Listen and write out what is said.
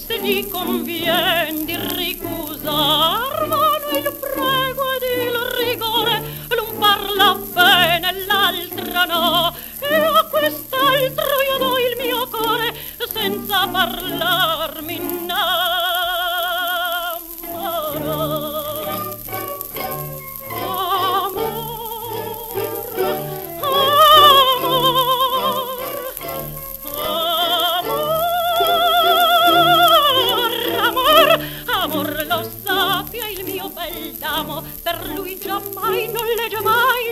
se gli convien di ricusar, vano il prego ed il rigore, l'un parla bene, l'altra no, e a quest'altro io do il mio core, senza parlarmi innamoro. Amor lo sappia il mio bel damo, per lui giammai non legge mai